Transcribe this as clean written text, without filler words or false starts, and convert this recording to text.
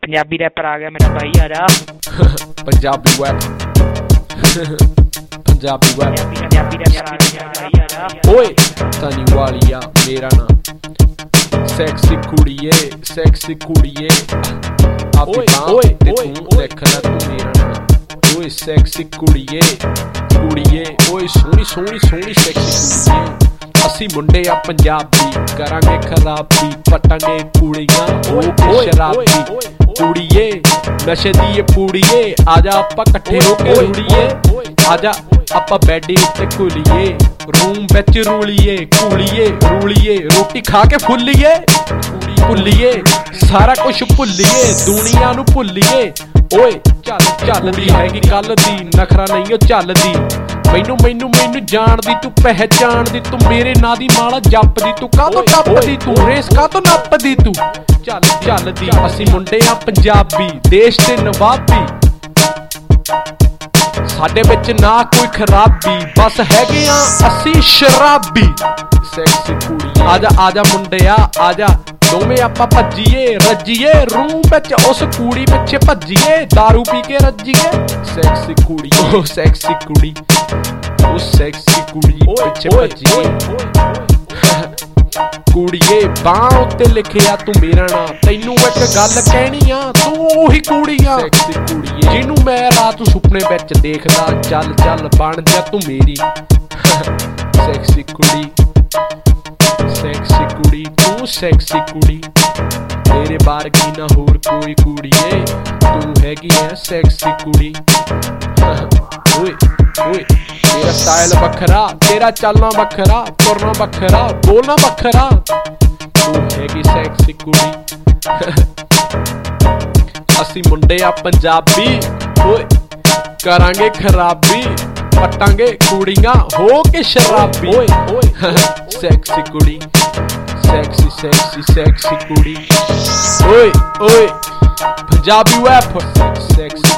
Punjabi wrapper आ गया मेरा भाई यार। पंजाबी रैप पंजाबी रैप ओए तनी वालिया मेरा नाम सैक्सी कुड़िए ओए ओए ते तू देखना तू मेरा नाम ओए सैक्सी कुड़िए ओए सोहनी सैक्सी कुड़िए ਅਸੀਂ ਮੁੰਡੇ ਆ ਪੰਜਾਬੀ ਕਰਾਂਗੇ ਖਰਾਬੀ ਪਟਾਂਗੇ ਕੁੜੀਆਂ ਹੋ ਕੇ ਸ਼ਰਾਬੀ ਕੁੜੀਏ ਨਸ਼ੇ ਦੀ ਏ ਪੂੜੀਏ ਆਜਾ ਆਪਾਂ ਇਕੱਠੇ ਹੋ ਕੇ ਰੁੜੀਏ ਆਜਾ ਆਪਾਂ ਬੈੱਡ ਉੱਤੇ ਘੁਲੀਏ ਰੂਮ ਵਿੱਚ ਰੂਲੀਏ ਰੋਟੀ ਖਾ ਕੇ ਫੁੱਲੀਏ ਭੁੱਲੀਏ ਸਾਰਾ ਕੁਝ ਭੁੱਲੀਏ ਦੁਨੀਆ ਨੂੰ ਭੁੱਲੀਏ ਓਏ ਚੱਲਦੀ ਹੈਗੀ ਕੱਲ ਦੀ ਨਖਰਾ ਨਹੀਂ ਉਹ ਚੱਲਦੀ ਮੈਨੂੰ ਜਾਣਦੀ ਤੂੰ ਪਹਿਚਾਣਦੀ ਤੂੰ ਮੇਰੇ ਨਾਂ ਦੀ ਮਾਲਾ ਜਪਦੀ ਤੂੰ ਕਾਹਤੋਂ ਟੱਪਦੀ ਤੂੰ ਰੇਸ ਕਾਹਤੋਂ ਨੱਪਦੀ ਤੂੰ ਚੱਲਦੀ ਅਸੀਂ ਮੁੰਡੇ ਆ ਪੰਜਾਬੀ ਦੇਸ਼ ਦੇ ਨਵਾਬੀ ਸਾਡੇ ਵਿੱਚ ਨਾ ਕੋਈ ਖਰਾਬੀ ਬਸ ਹੈਗੇ ਆ ਅਸੀਂ ਸ਼ਰਾਬੀ ਸੈਕਸੀ ਕੁੜੀ ਆਜਾ ਮੁੰਡਿਆ ਆਜਾ ਦੋਵੇਂ ਆਪਾਂ ਭੱਜੀਏ ਰੱਜੀਏ ਰੂਮ ਵਿੱਚ ਉਸ ਕੁੜੀ ਪਿੱਛੇ ਭੱਜੀਏ ਦਾਰੂ ਪੀ ਕੇ ਰੱਜੀਏ ਸੈਕਸੀ ਕੁੜੀ ਉਹ ਸੈਕਸੀ ਕੁੜੀ ਪਿੱਛੇ ਭੱਜੀਏ ਕੁੜੀਏ ਬਾਂਹ ਉੱਤੇ ਲਿਖਿਆ ਤੂੰ ਮੇਰਾ ਨਾਂ ਤੈਨੂੰ ਇੱਕ ਗੱਲ ਕਹਿਣੀ ਆ ਤੂੰ ਉਹੀ ਕੁੜੀ ਆ ਸੈਕਸੀ ਕੁੜੀਏ ਜਿਹਨੂੰ ਮੈਂ ਰਾਤ ਸੁਪਨੇ ਵਿੱਚ ਦੇਖਦਾ ਚੱਲ ਬਣ ਜਾ ਤੂੰ ਮੇਰੀ ਸੈਕਸੀ ਕੁੜੀ ਤੂੰ ਸੈਕਸੀ ਕੁੜੀ ਤੇਰੇ ਬਾਰਗੀ ਨਾ ਹੋਰ ਕੋਈ ਕੁੜੀਏ ਤੂੰ ਹੈਗੀ ਐ ਸੈਕਸੀ ਕੁੜੀ ਓਏ ਤੇਰਾ ਸਟਾਈਲ ਵੱਖਰਾ ਤੇਰਾ ਚੱਲਣਾ ਵੱਖਰਾ ਤੁਰਨਾ ਵੱਖਰਾ ਬੋਲਣਾ ਵੱਖਰਾ ਤੂੰ ਹੈਗੀ ਸੈਕਸੀ ਕੁੜੀ ਅਸੀਂ ਮੁੰਡੇ ਆ ਪੰਜਾਬੀ ਓਏ ਕਰਾਂਗੇ ਖਰਾਬੀ ਪਟਾਂਗੇ ਕੁੜੀਆਂ ਹੋ ਕੇ ਸ਼ਰਾਬੀ ਓਏ ਸੈਕਸੀ ਕੁੜੀ ਸੈਕਸੀ ਕੁੜੀ ਓਏ ਪੰਜਾਬੀ ਰੈਪ ਸੈਕਸੀ